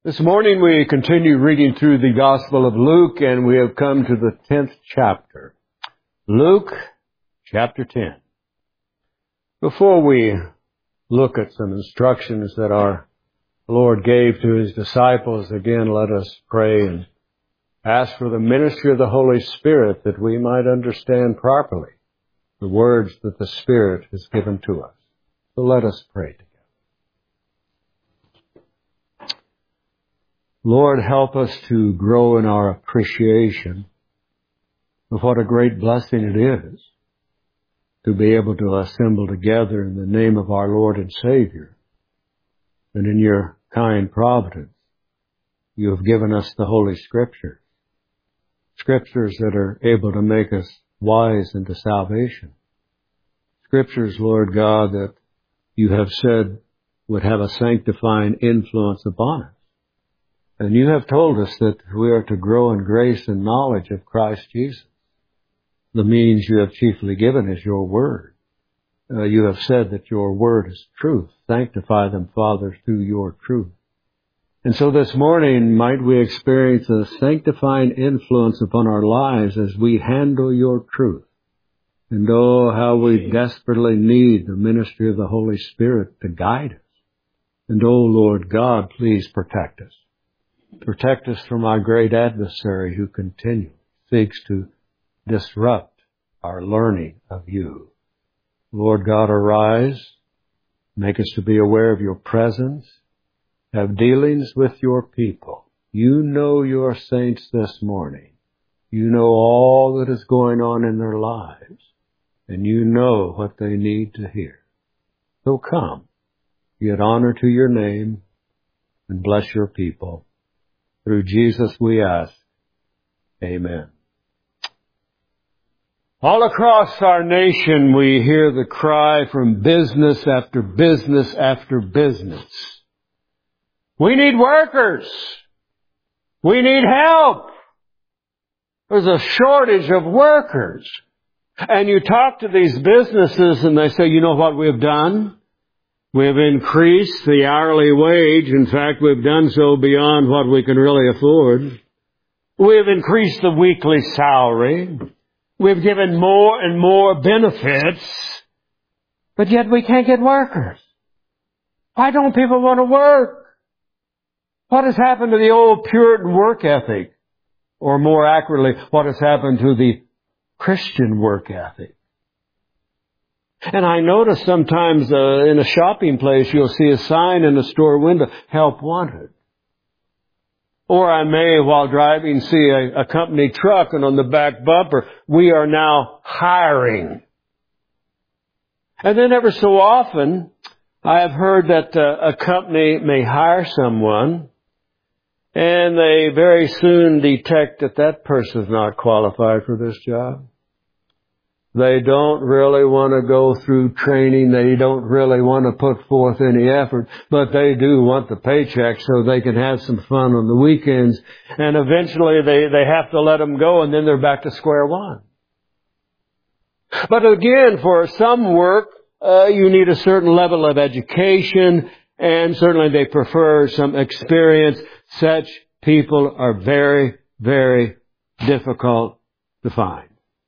This morning we continue reading through the Gospel of Luke, and we have come to the 10th chapter. Luke chapter 10. Before we look at some instructions that our Lord gave to His disciples, again let us pray and ask for the ministry of the Holy Spirit that we might understand properly the words that the Spirit has given to us. So let us pray together. Lord, help us to grow in our appreciation of what a great blessing it is to be able to assemble together in the name of our Lord and Savior. And in your kind providence, you have given us the Holy Scriptures, Scriptures that are able to make us wise unto salvation. Scriptures, Lord God, that you have said would have a sanctifying influence upon us. And you have told us that we are to grow in grace and knowledge of Christ Jesus. The means you have chiefly given is your word. You have said that your word is truth. Sanctify them, Father, through your truth. And so this morning, might we experience a sanctifying influence upon our lives as we handle your truth. And oh, how we desperately need the ministry of the Holy Spirit to guide us. And oh, Lord God, please protect us. Protect us from our great adversary who continually seeks to disrupt our learning of you. Lord God, arise. Make us to be aware of your presence. Have dealings with your people. You know your saints this morning. You know all that is going on in their lives. And you know what they need to hear. So come, give honor to your name, and bless your people. Through Jesus we ask. Amen. All across our nation we hear the cry from business after business after business. We need workers. We need help. There's a shortage of workers. And you talk to these businesses and they say, you know what we've done? We've increased the hourly wage. In fact, we've done so beyond what we can really afford. We've increased the weekly salary. We've given more and more benefits. But yet we can't get workers. Why don't people want to work? What has happened to the old Puritan work ethic? Or more accurately, what has happened to the Christian work ethic? And I notice sometimes in a shopping place you'll see a sign in a store window, help wanted. Or I may, while driving, see a company truck and on the back bumper, we are now hiring. And then ever so often, I have heard that a company may hire someone and they very soon detect that that person is not qualified for this job. They don't really want to go through training. They don't really want to put forth any effort, but they do want the paycheck so they can have some fun on the weekends. And eventually they have to let them go, and then they're back to square one. But again, for some work, you need a certain level of education, and certainly they prefer some experience. Such people are very, very difficult to find.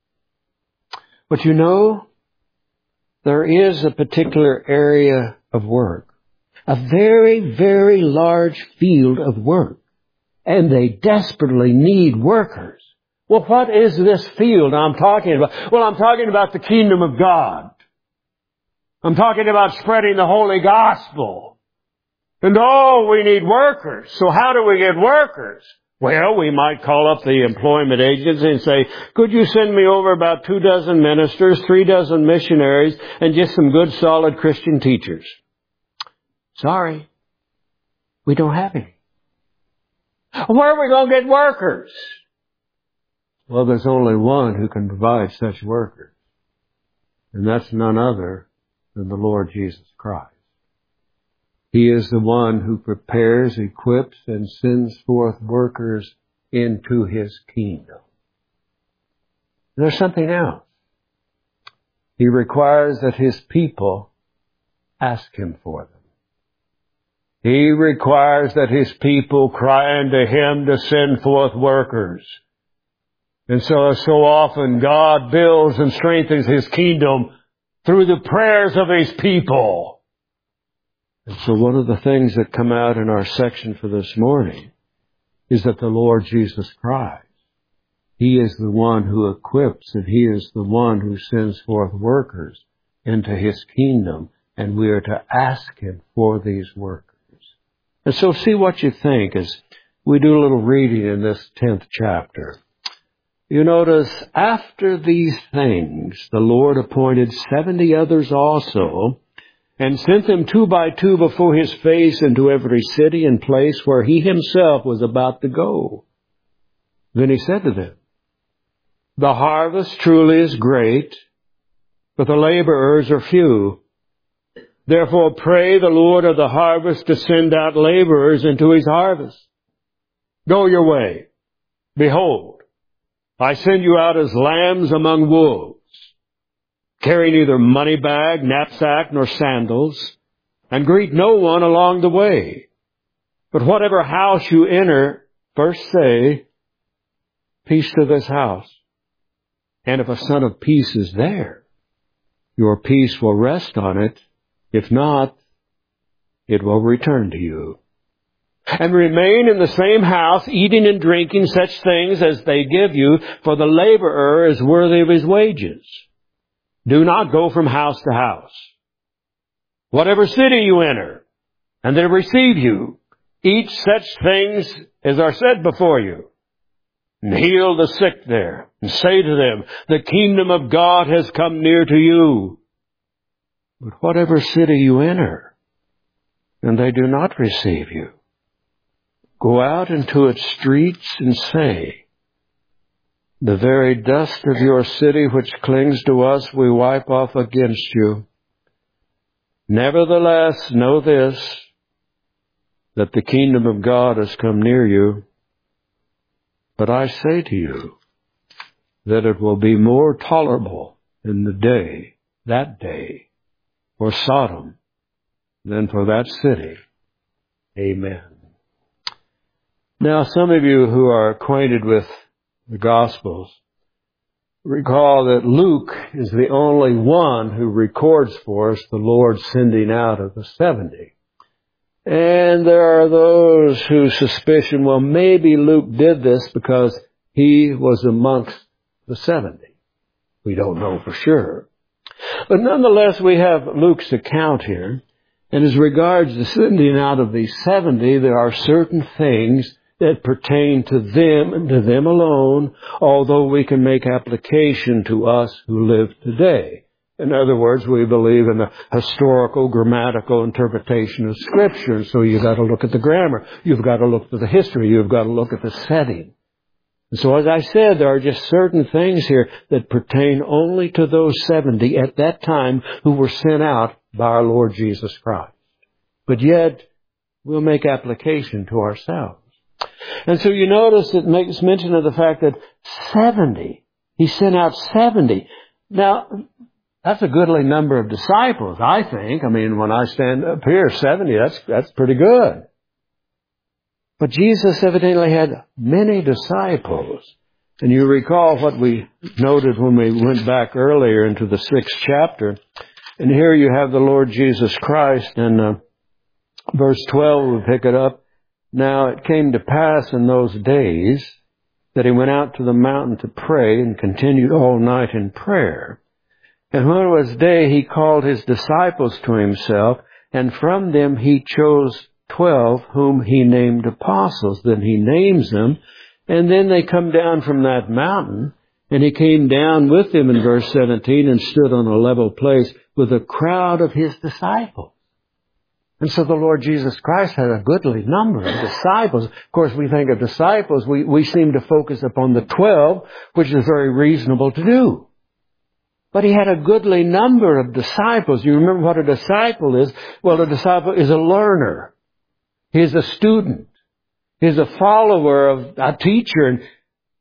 But you know, there is a particular area of work, a very, very large field of work, and they desperately need workers. Well, what is this field I'm talking about? Well, I'm talking about the kingdom of God. I'm talking about spreading the holy gospel. And oh, we need workers. So how do we get workers? Well, we might call up the employment agency and say, could you send me over about 24 ministers, 36 missionaries, and just some good solid Christian teachers? Sorry, we don't have any. Where are we going to get workers? Well, there's only one who can provide such workers. And that's none other than the Lord Jesus Christ. He is the one who prepares, equips, and sends forth workers into His kingdom. There's something else. He requires that His people ask Him for them. He requires that His people cry unto Him to send forth workers. And so often God builds and strengthens His kingdom through the prayers of His people. And so one of the things that come out in our section for this morning is that the Lord Jesus Christ, He is the one who equips, and He is the one who sends forth workers into His kingdom, and we are to ask Him for these workers. And so see what you think as we do a little reading in this 10th chapter. You notice, after these things, the Lord appointed 70 others also, and sent them 2 by 2 before His face into every city and place where He Himself was about to go. Then He said to them, The harvest truly is great, but the laborers are few. Therefore pray the Lord of the harvest to send out laborers into His harvest. Go your way. Behold, I send you out as lambs among wolves. Carry neither money bag, knapsack, nor sandals, and greet no one along the way. But whatever house you enter, first say, Peace to this house. And if a son of peace is there, your peace will rest on it. If not, it will return to you. And remain in the same house, eating and drinking such things as they give you, for the laborer is worthy of his wages. Do not go from house to house. Whatever city you enter, and they receive you, eat such things as are set before you. And heal the sick there, and say to them, The kingdom of God has come near to you. But whatever city you enter, and they do not receive you, go out into its streets and say, The very dust of your city which clings to us we wipe off against you. Nevertheless, know this, that the kingdom of God has come near you. But I say to you that it will be more tolerable in that day, for Sodom than for that city. Amen. Now, some of you who are acquainted with the Gospels recall that Luke is the only one who records for us the Lord sending out of the 70. And there are those who suspicion, well, maybe Luke did this because he was amongst the 70. We don't know for sure. But nonetheless, we have Luke's account here. And as regards the sending out of these 70, there are certain things that pertain to them and to them alone, although we can make application to us who live today. In other words, we believe in the historical, grammatical interpretation of Scripture. So you've got to look at the grammar. You've got to look at the history. You've got to look at the setting. And so as I said, there are just certain things here that pertain only to those 70 at that time who were sent out by our Lord Jesus Christ. But yet, we'll make application to ourselves. And so you notice it makes mention of the fact that 70, He sent out 70. Now, that's a goodly number of disciples, I think. I mean, when I stand up here, 70, that's pretty good. But Jesus evidently had many disciples. And you recall what we noted when we went back earlier into the 6th chapter. And here you have the Lord Jesus Christ. And verse 12, we pick it up. Now it came to pass in those days that He went out to the mountain to pray and continued all night in prayer. And when it was day, He called His disciples to Himself, and from them He chose 12, whom He named apostles. Then He names them, and then they come down from that mountain, and He came down with them in verse 17 and stood on a level place with a crowd of His disciples. And so the Lord Jesus Christ had a goodly number of disciples. Of course, we think of disciples, we seem to focus upon the 12, which is very reasonable to do. But He had a goodly number of disciples. You remember what a disciple is? Well, a disciple is a learner. He's a student. He's a follower of a teacher. And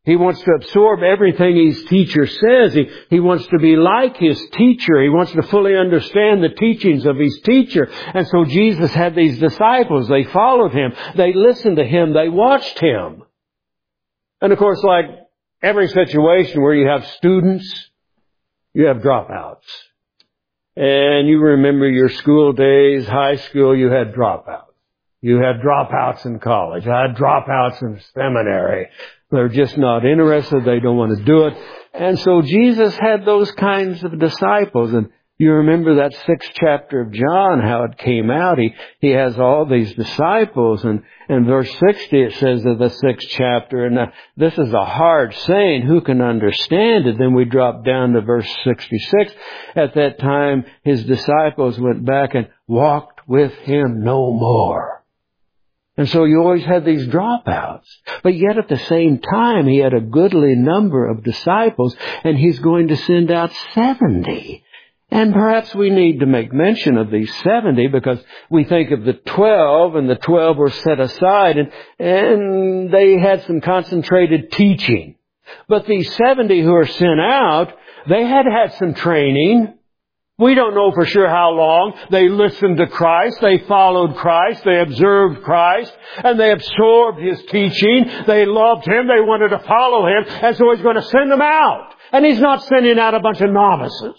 He wants to absorb everything his teacher says. He wants to be like his teacher. He wants to fully understand the teachings of his teacher. And so Jesus had these disciples. They followed him. They listened to him. They watched him. And of course, like every situation where you have students, you have dropouts. And you remember your school days, high school, you had dropouts. You had dropouts in college. I had dropouts in seminary. They're just not interested. They don't want to do it. And so Jesus had those kinds of disciples. And you remember that 6th chapter of John, how it came out. He has all these disciples. And in verse 60 it says of the 6th chapter, and this is a hard saying, who can understand it? Then we drop down to verse 66. At that time his disciples went back and walked with him no more. And so you always had these dropouts. But yet at the same time, he had a goodly number of disciples, and he's going to send out 70. And perhaps we need to make mention of these 70 because we think of the 12, and the 12 were set aside, and they had some concentrated teaching. But these 70 who are sent out, they had had some training. We don't know for sure how long. They listened to Christ. They followed Christ. They observed Christ. And they absorbed his teaching. They loved him. They wanted to follow him. And so he's going to send them out. And he's not sending out a bunch of novices.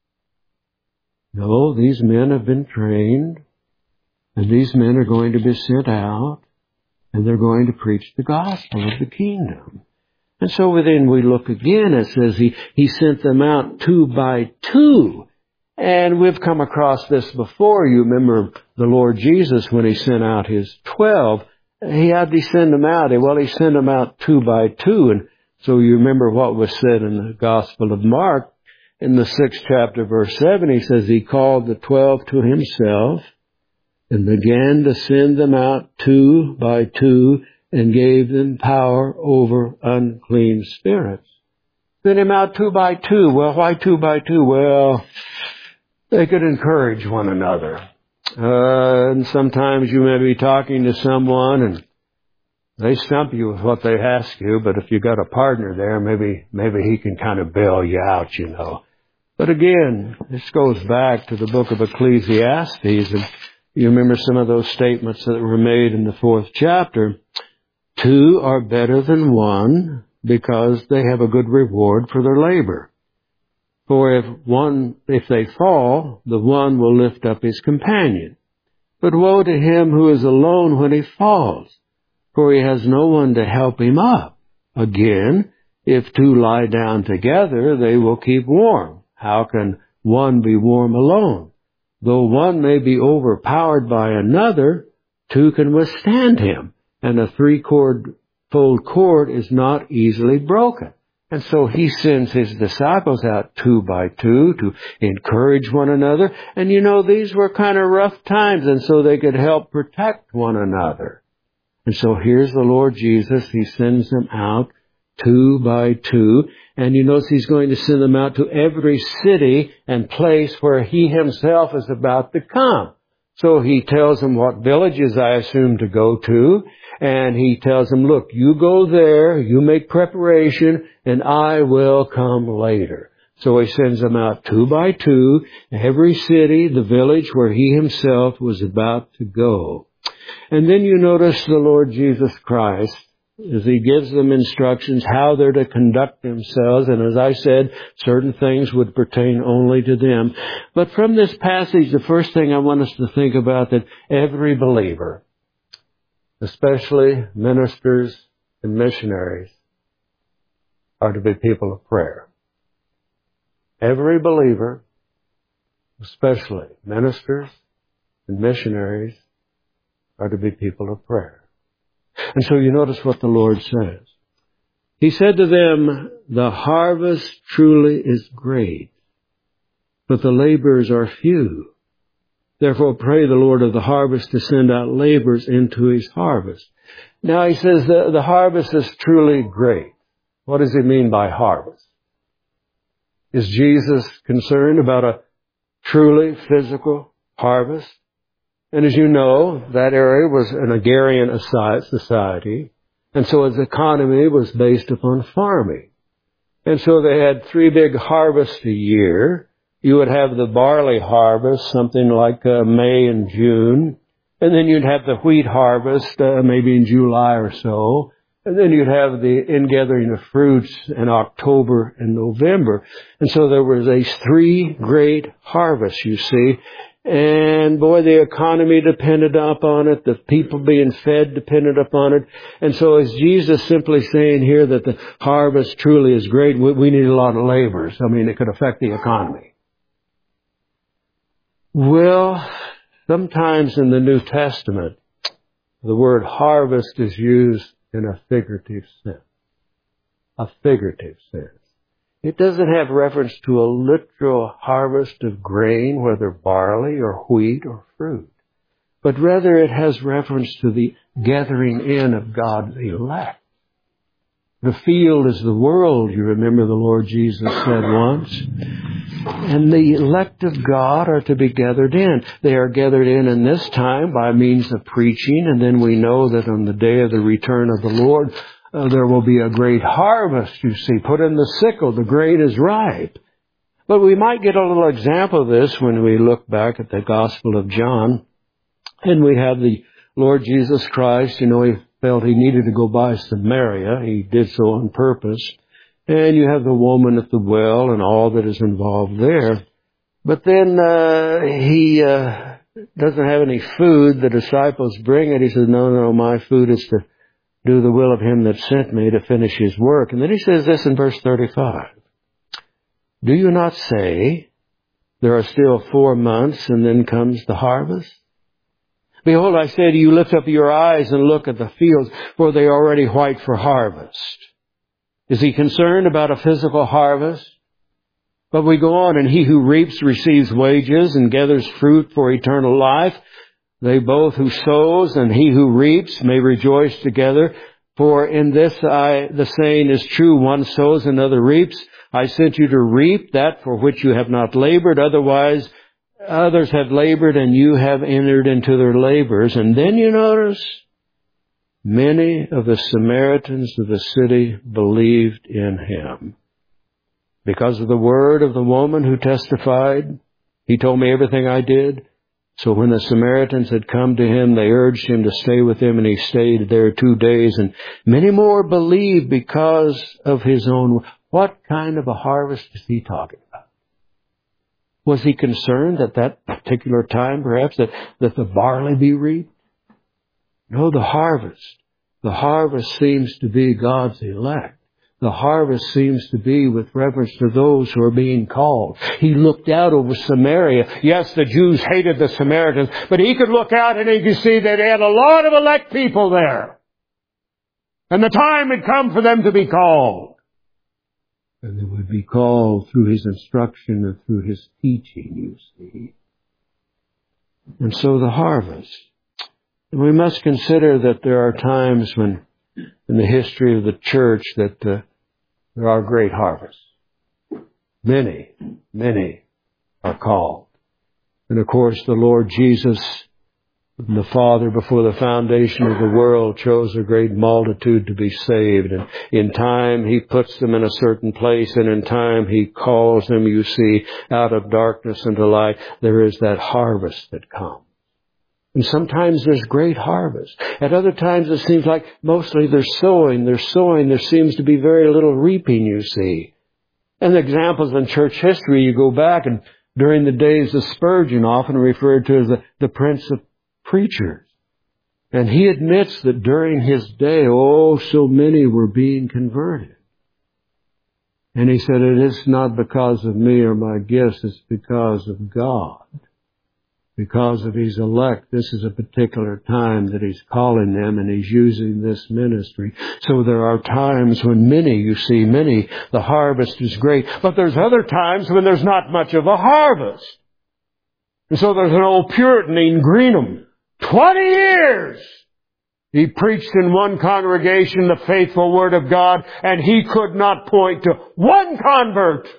No, these men have been trained. And these men are going to be sent out. And they're going to preach the gospel of the kingdom. And so then we look again. It says he sent them out 2 by 2. And we've come across this before. You remember the Lord Jesus when he sent out his 12. He had to send them out. Well, he sent them out 2 by 2. And so you remember what was said in the Gospel of Mark. In the 6th chapter, verse 7, he says he called the 12 to himself and began to send them out 2 by 2 and gave them power over unclean spirits. Sent him out 2 by 2. Well, why 2 by 2? Well, they could encourage one another. And sometimes you may be talking to someone and they stump you with what they ask you, but if you got a partner there, maybe he can kind of bail you out, you know. But again, this goes back to the book of Ecclesiastes, and you remember some of those statements that were made in the 4th chapter. 2 are better than 1 because they have a good reward for their labor. For if they fall, the one will lift up his companion. But woe to him who is alone when he falls, for he has no one to help him up. Again, if 2 lie down together, they will keep warm. How can one be warm alone? Though one may be overpowered by another, 2 can withstand him, and a 3-fold cord is not easily broken. And so he sends his disciples out 2 by 2 to encourage one another. And you know, these were kind of rough times, and so they could help protect one another. And so here's the Lord Jesus. He sends them out 2 by 2. And you notice he's going to send them out to every city and place where he himself is about to come. So he tells them what villages, I assume, to go to. And he tells them, look, you go there, you make preparation, and I will come later. So he sends them out 2 by 2, every city, the village where he himself was about to go. And then you notice the Lord Jesus Christ, as he gives them instructions how they're to conduct themselves. And as I said, certain things would pertain only to them. But from this passage, the first thing I want us to think about that every believer, especially ministers and missionaries, are to be people of prayer. Every believer, especially ministers and missionaries, are to be people of prayer. And so you notice what the Lord says. He said to them, the harvest truly is great, but the laborers are few. Therefore pray the Lord of the harvest to send out laborers into his harvest. Now he says the harvest is truly great. What does he mean by harvest? Is Jesus concerned about a truly physical harvest? And as you know, that area was an agrarian society. And so his economy was based upon farming. And so they had 3 big harvests a year. You would have the barley harvest, something like May and June. And then you'd have the wheat harvest, maybe in July or so. And then you'd have the ingathering of fruits in October and November. And so there was these 3 great harvests, you see. And boy, the economy depended upon it. The people being fed depended upon it. And so is Jesus simply saying here that the harvest truly is great? We need a lot of laborers. I mean, it could affect the economy. Well, sometimes in the New Testament, the word harvest is used in a figurative sense. A figurative sense. It doesn't have reference to a literal harvest of grain, whether barley or wheat or fruit. But rather it has reference to the gathering in of God's elect. The field is the world, you remember the Lord Jesus said once. And the elect of God are to be gathered in. They are gathered in this time by means of preaching, and then we know that on the day of the return of the Lord, there will be a great harvest, you see. Put in the sickle, the grain is ripe. But we might get a little example of this when we look back at the Gospel of John. And we have the Lord Jesus Christ, he felt he needed to go by Samaria. He did so on purpose. And you have the woman at the well and all that is involved there. But then he doesn't have any food. The disciples bring it. He says, no, my food is to do the will of him that sent me, to finish his work. And then he says this in verse 35. Do you not say, there are still 4 months and then comes the harvest? Behold, I say to you, lift up your eyes and look at the fields, for they are already white for harvest. Is he concerned about a physical harvest? But we go on, and he who reaps receives wages and gathers fruit for eternal life. They both who sows and he who reaps may rejoice together. For in this the saying is true, one sows, another reaps. I sent you to reap that for which you have not labored. Otherwise, others have labored and you have entered into their labors. And then you notice, many of the Samaritans of the city believed in him. Because of the word of the woman who testified, he told me everything I did. So when the Samaritans had come to him, they urged him to stay with them, and he stayed there 2 days. And many more believed because of his own. What kind of a harvest is he talking about? Was he concerned at that particular time, perhaps, that the barley be reaped? No, the harvest. The harvest seems to be God's elect. The harvest seems to be with reference to those who are being called. He looked out over Samaria. Yes, the Jews hated the Samaritans, but he could look out and he could see that they had a lot of elect people there. And the time had come for them to be called. And they would be called through his instruction and through his teaching, you see. And so the harvest. And we must consider that there are times when in the history of the church that there are great harvests. Many are called. And of course the Lord Jesus, the Father before the foundation of the world, chose a great multitude to be saved. And in time he puts them in a certain place, and in time he calls them, you see, out of darkness into light. There is that harvest that comes. And sometimes there's great harvest. At other times it seems like mostly they're sowing. There seems to be very little reaping, you see. And the examples in church history, you go back, and during the days of Spurgeon, often referred to as the Prince of Preachers. And he admits that during his day, so many were being converted. And he said, it is not because of me or my gifts, it's because of God. Because of his elect, this is a particular time that he's calling them, and he's using this ministry. So there are times when many, the harvest is great. But there's other times when there's not much of a harvest. And so there's an old Puritan named Greenham. 20 years he preached in one congregation the faithful Word of God, and he could not point to one convert.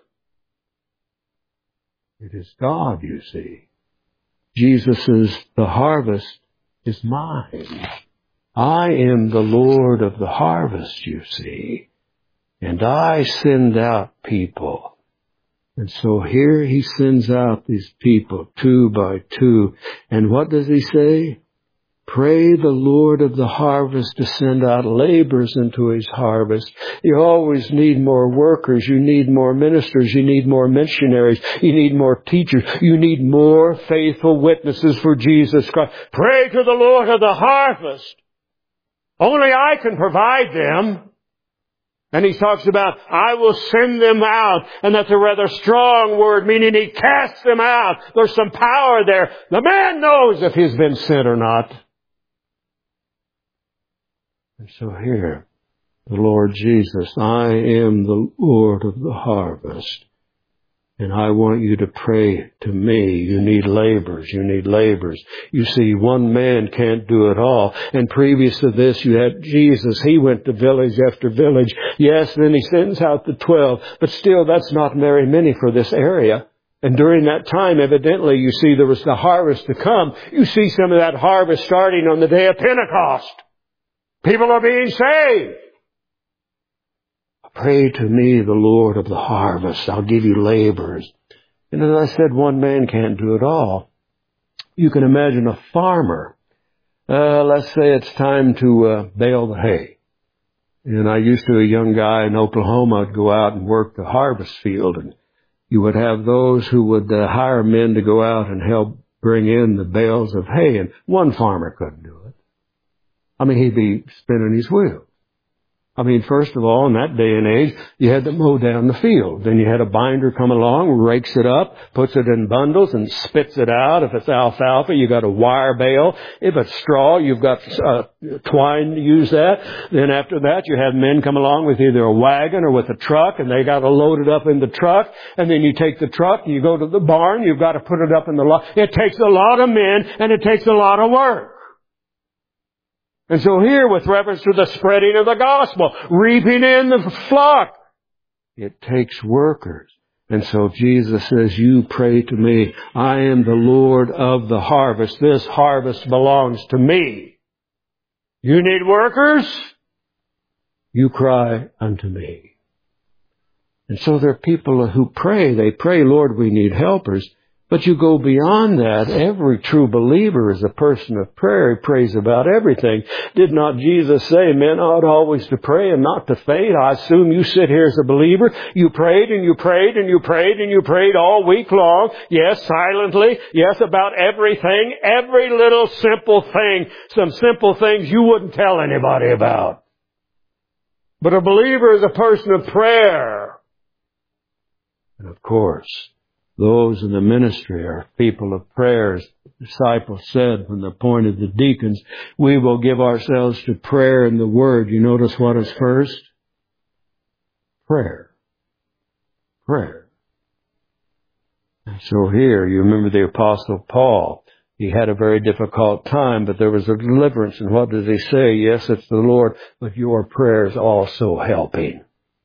It is God, you see. Jesus says, the harvest is mine. I am the Lord of the harvest, you see. And I send out people. And so here he sends out these people, 2 by 2. And what does he say? Pray the Lord of the harvest to send out laborers into his harvest. You always need more workers. You need more ministers. You need more missionaries. You need more teachers. You need more faithful witnesses for Jesus Christ. Pray to the Lord of the harvest. Only I can provide them. And he talks about, I will send them out. And that's a rather strong word, meaning he casts them out. There's some power there. The man knows if he's been sent or not. And so here, the Lord Jesus, I am the Lord of the harvest. And I want you to pray to me. You need laborers. You need laborers. You see, one man can't do it all. And previous to this, you had Jesus. He went to village after village. Yes, then he sends out the 12. But still, that's not very many for this area. And during that time, evidently, you see, there was the harvest to come. You see some of that harvest starting on the day of Pentecost. People are being saved. Pray to me, the Lord of the harvest. I'll give you laborers. And as I said, one man can't do it all. You can imagine a farmer. Let's say it's time to bale the hay. And I used to, a young guy in Oklahoma, would go out and work the harvest field. And you would have those who would hire men to go out and help bring in the bales of hay. And one farmer couldn't do it. I mean, he'd be spinning his wheels. I mean, first of all, in that day and age, you had to mow down the field. Then you had a binder come along, rakes it up, puts it in bundles, and spits it out. If it's alfalfa, you got a wire bale. If it's straw, you've got twine to use that. Then after that, you have men come along with either a wagon or with a truck, and they got to load it up in the truck. And then you take the truck, and you go to the barn, you've got to put it up in the lot. It takes a lot of men, and it takes a lot of work. And so here, with reference to the spreading of the gospel, reaping in the flock, it takes workers. And so Jesus says, you pray to me. I am the Lord of the harvest. This harvest belongs to me. You need workers? You cry unto me. And so there are people who pray. They pray, Lord, we need helpers. But you go beyond that. Every true believer is a person of prayer. He prays about everything. Did not Jesus say men ought always to pray and not to faint? I assume you sit here as a believer. You prayed and you prayed and you prayed and you prayed all week long. Yes, silently. Yes, about everything. Every little simple thing. Some simple things you wouldn't tell anybody about. But a believer is a person of prayer. And of course, those in the ministry are people of prayers. The disciples said when they appointed the deacons, we will give ourselves to prayer and the word. You notice what is first? Prayer. Prayer. And so here, you remember the Apostle Paul. He had a very difficult time, but there was a deliverance. And what does he say? Yes, it's the Lord, but your prayers also helping.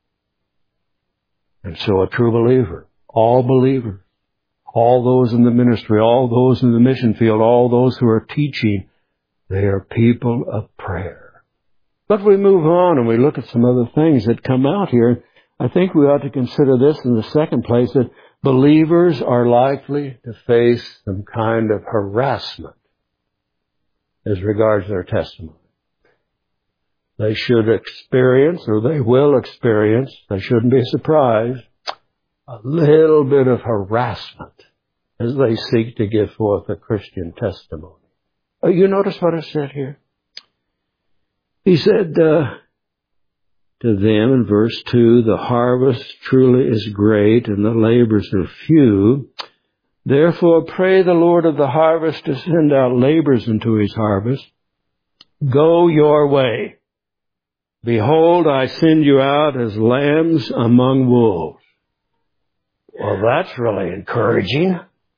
And so a true believer, all believers, all those in the ministry, all those in the mission field, all those who are teaching, they are people of prayer. But we move on and we look at some other things that come out here. I think we ought to consider this in the second place, that believers are likely to face some kind of harassment as regards their testimony. They should experience, or they will experience, they shouldn't be surprised, a little bit of harassment as they seek to give forth a Christian testimony. You notice what I said here? He said to them in verse 2, the harvest truly is great and the labors are few. Therefore pray the Lord of the harvest to send out labors into his harvest. Go your way. Behold, I send you out as lambs among wolves. Well, that's really encouraging.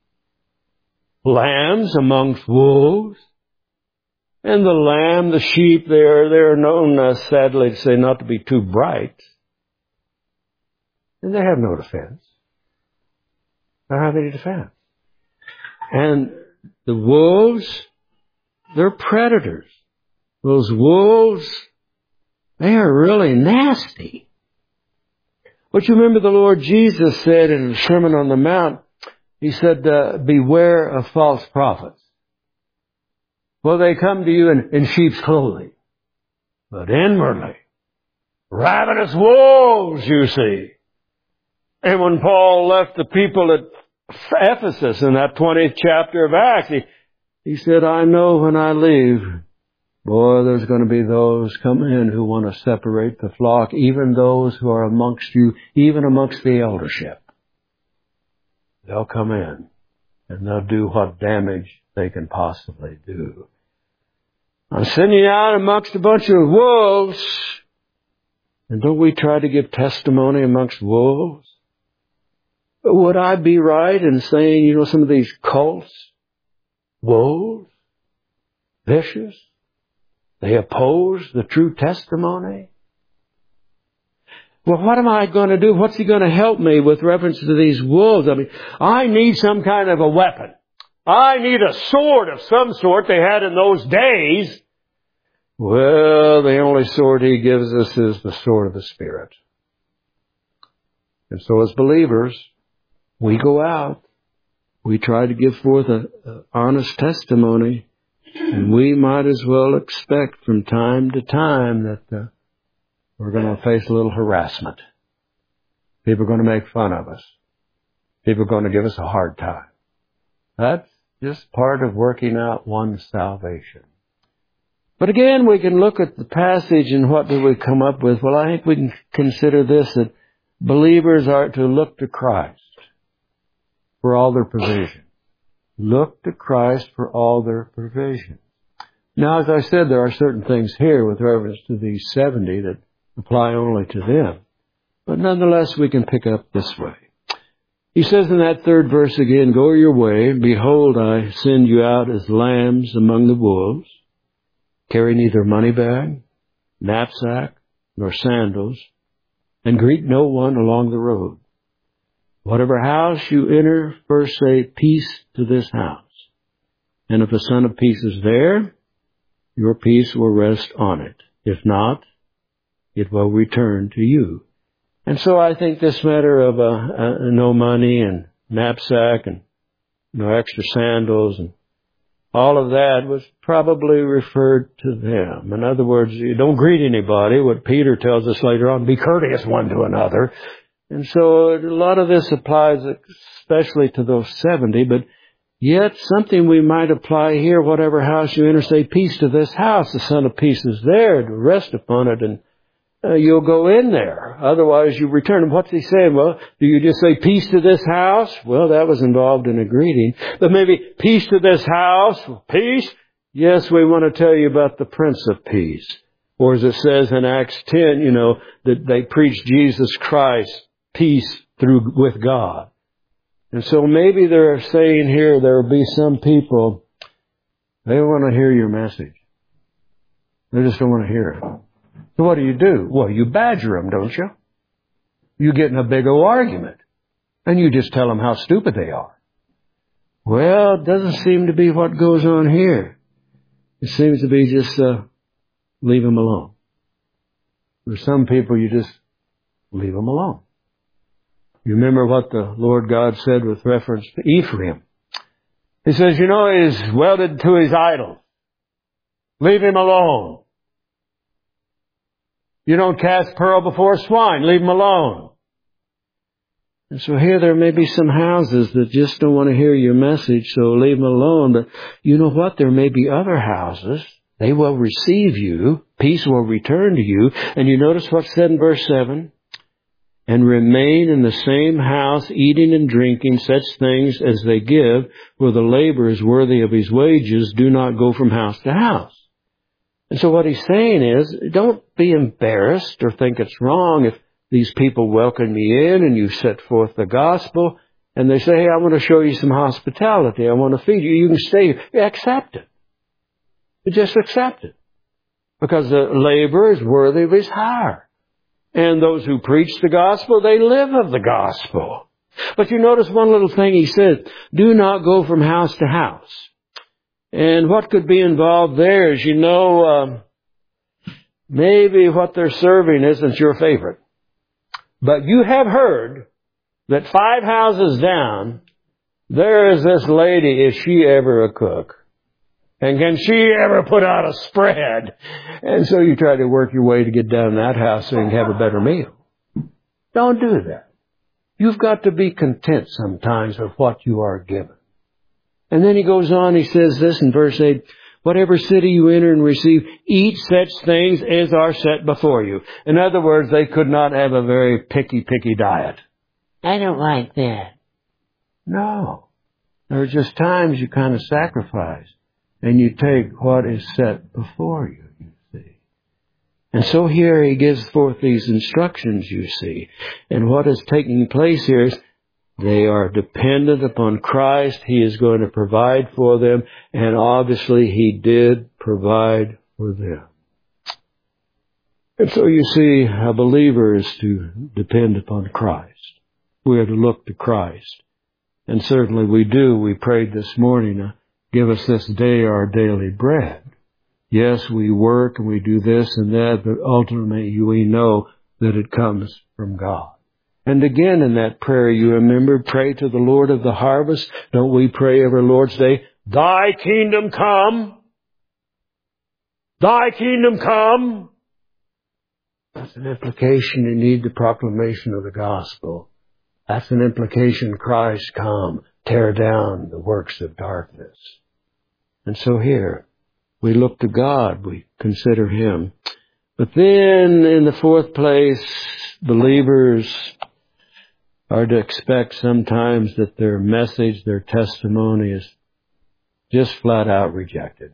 Lambs amongst wolves. And the lamb, the sheep, they're known, sadly to say, not to be too bright. And they have no defense. They don't have any defense. And the wolves, they're predators. Those wolves, they are really nasty. But you remember the Lord Jesus said in the Sermon on the Mount, He said, beware of false prophets. Well, they come to you in sheep's clothing, but inwardly, ravenous wolves, you see. And when Paul left the people at Ephesus in that 20th chapter of Acts, he said, I know when I leave, boy, there's going to be those come in who want to separate the flock, even those who are amongst you, even amongst the eldership. They'll come in and they'll do what damage they can possibly do. I'm sending you out amongst a bunch of wolves. And don't we try to give testimony amongst wolves? But would I be right in saying, some of these cults, wolves, vicious, they oppose the true testimony? Well, what am I going to do? What's He going to help me with reference to these wolves? I need some kind of a weapon. I need a sword of some sort they had in those days. Well, the only sword He gives us is the sword of the Spirit. And so as believers, we go out. We try to give forth an honest testimony. And we might as well expect from time to time that we're going to face a little harassment. People are going to make fun of us. People are going to give us a hard time. That's just part of working out one's salvation. But again, we can look at the passage and what do we come up with? Well, I think we can consider this, that believers are to look to Christ for all their provision. Look to Christ for all their provision. Now, as I said, there are certain things here with reference to these 70 that apply only to them. But nonetheless, we can pick up this way. He says in that third verse again, go your way. Behold, I send you out as lambs among the wolves. Carry neither money bag, knapsack, nor sandals, and greet no one along the road. Whatever house you enter, first say, peace to this house. And if the Son of Peace is there, your peace will rest on it. If not, it will return to you. And so I think this matter of no money and knapsack and no extra sandals and all of that was probably referred to them. In other words, you don't greet anybody. What Peter tells us later on, be courteous one to another. And so a lot of this applies especially to those 70, but yet something we might apply here, whatever house you enter, say peace to this house. The Son of Peace is there to rest upon it, and you'll go in there. Otherwise, you return. And what's he saying? Well, do you just say peace to this house? Well, that was involved in a greeting. But maybe peace to this house. Peace? Yes, we want to tell you about the Prince of Peace. Or as it says in Acts 10, that they preach Jesus Christ, peace with God. And so maybe they're saying here there will be some people, they don't want to hear your message. They just don't want to hear it. So what do? Well, you badger them, don't you? You get in a big old argument. And you just tell them how stupid they are. Well, it doesn't seem to be what goes on here. It seems to be just leave them alone. For some people, you just leave them alone. You remember what the Lord God said with reference to Ephraim. He says, he's welded to his idol. Leave him alone. You don't cast pearl before swine. Leave him alone. And so here there may be some houses that just don't want to hear your message, so leave them alone. But you know what? There may be other houses. They will receive you. Peace will return to you. And you notice what's said in verse 7? And remain in the same house, eating and drinking such things as they give, for the labor is worthy of his wages. Do not go from house to house. And so what he's saying is, don't be embarrassed or think it's wrong if these people welcome you in and you set forth the gospel and they say, hey, I want to show you some hospitality. I want to feed you. You can stay here. You accept it. You just accept it. Because the labor is worthy of his hire. And those who preach the gospel, they live of the gospel. But you notice one little thing he says, do not go from house to house. And what could be involved there is, Maybe what they're serving isn't your favorite. But you have heard that 5 houses down, there is this lady, is she ever a cook? And can she ever put out a spread? And so you try to work your way to get down that house so you can have a better meal. Don't do that. You've got to be content sometimes with what you are given. And then he goes on, he says this in verse 8, whatever city you enter and receive, eat such things as are set before you. In other words, they could not have a very picky diet. I don't like that. No. There are just times you kind of sacrifice and you take what is set before you, you see. And so here he gives forth these instructions, you see. And what is taking place here is they are dependent upon Christ. He is going to provide for them. And obviously He did provide for them. And so you see, a believer is to depend upon Christ. We are to look to Christ. And certainly we do. We prayed this morning, give us this day our daily bread. Yes, we work and we do this and that, but ultimately we know that it comes from God. And again in that prayer, you remember, pray to the Lord of the harvest. Don't we pray every Lord's Day, Thy kingdom come. Thy kingdom come. That's an implication you need the proclamation of the gospel. That's an implication, Christ come, tear down the works of darkness. And so here, we look to God, we consider Him. But then in the fourth place, believers are to expect sometimes that their message, their testimony is just flat out rejected.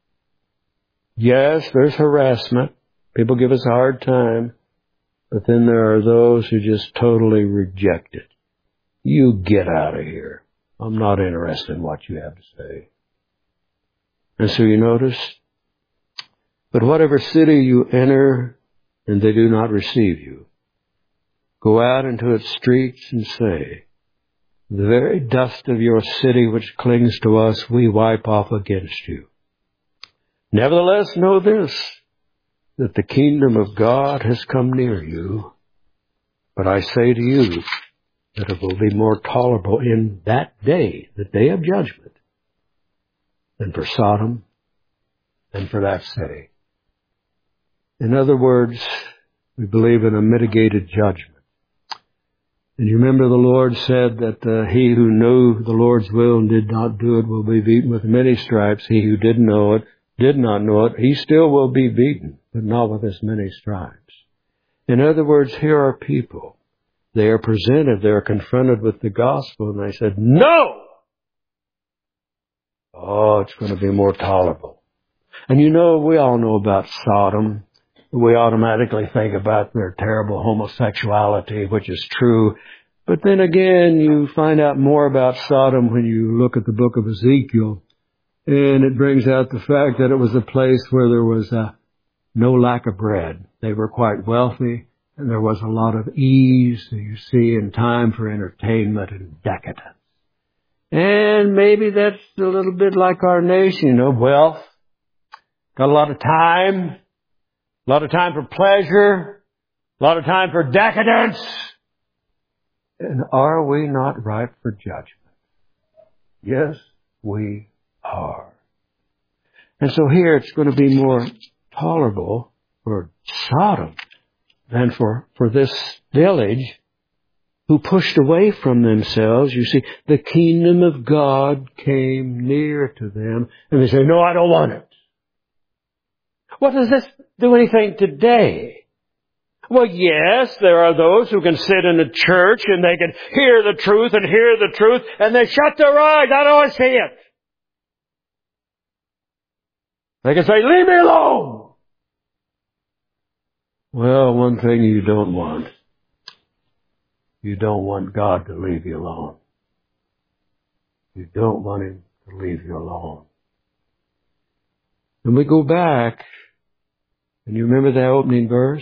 Yes, there's harassment. People give us a hard time. But then there are those who just totally reject it. You get out of here. I'm not interested in what you have to say. And so you notice, but whatever city you enter and they do not receive you, go out into its streets and say, the very dust of your city which clings to us, we wipe off against you. Nevertheless, know this, that the kingdom of God has come near you. But I say to you that it will be more tolerable in that day, the day of judgment, than for Sodom and for that city. In other words, we believe in a mitigated judgment. And you remember the Lord said that he who knew the Lord's will and did not do it will be beaten with many stripes. He who did not know it, he still will be beaten, but not with as many stripes. In other words, here are people. They are presented, they are confronted with the gospel, and they said, no! Oh, it's going to be more tolerable. And you know, we all know about Sodom. We automatically think about their terrible homosexuality, which is true. But then again, you find out more about Sodom when you look at the book of Ezekiel. And it brings out the fact that it was a place where there was no lack of bread. They were quite wealthy, and there was a lot of ease, you see, and time for entertainment and decadence. And maybe that's a little bit like our nation, wealth. Got a lot of time for pleasure, a lot of time for decadence. And are we not ripe for judgment? Yes, we are. And so here it's going to be more tolerable for Sodom than for this village who pushed away from themselves. You see, the kingdom of God came near to them, and they say, no, I don't want it. What does this do anything today? Well, yes, there are those who can sit in a church and they can hear the truth, and they shut their eyes. I don't want to see it. They can say, leave me alone. Well, one thing you don't want God to leave you alone. You don't want Him to leave you alone. And we go back, and you remember that opening verse?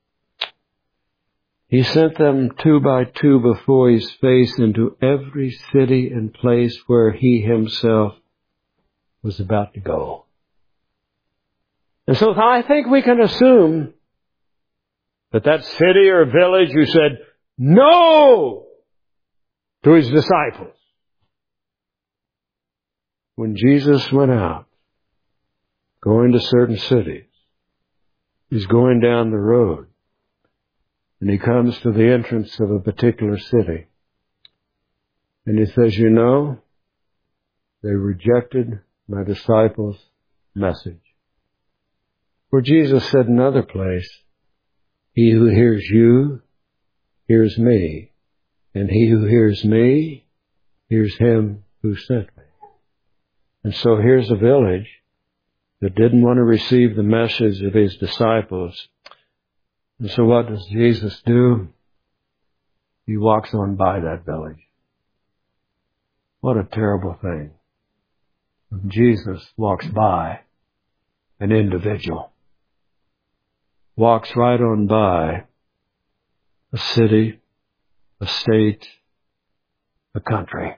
He sent them 2 by 2 before His face into every city and place where He Himself was about to go. And so I think we can assume that city or village who said no to his disciples, when Jesus went out, going to certain cities, he's going down the road, and he comes to the entrance of a particular city, and he says, you know, they rejected my disciples' message. Where Jesus said in another place, he who hears you, hears me. And he who hears me, hears him who sent me. And so here's a village that didn't want to receive the message of his disciples. And so what does Jesus do? He walks on by that village. What a terrible thing. Jesus walks by an individual. Walks right on by a city, a state, a country.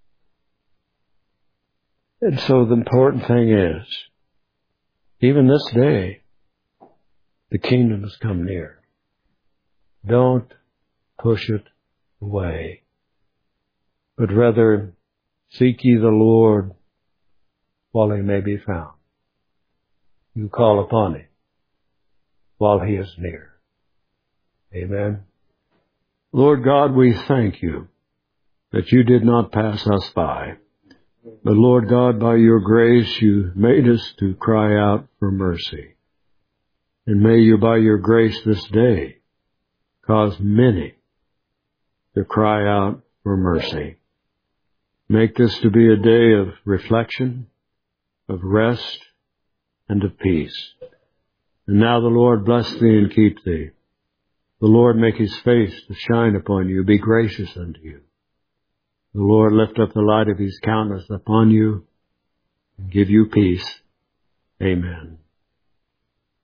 And so the important thing is, even this day, the kingdom has come near. Don't push it away, but rather seek ye the Lord while he may be found. You call upon him while he is near. Amen. Lord God, we thank you that you did not pass us by. But Lord God, by your grace, you made us to cry out for mercy. And may you, by your grace this day, cause many to cry out for mercy. Make this to be a day of reflection, of rest, and of peace. And now the Lord bless thee and keep thee. The Lord make his face to shine upon you, be gracious unto you. The Lord lift up the light of his countenance upon you and give you peace. Amen.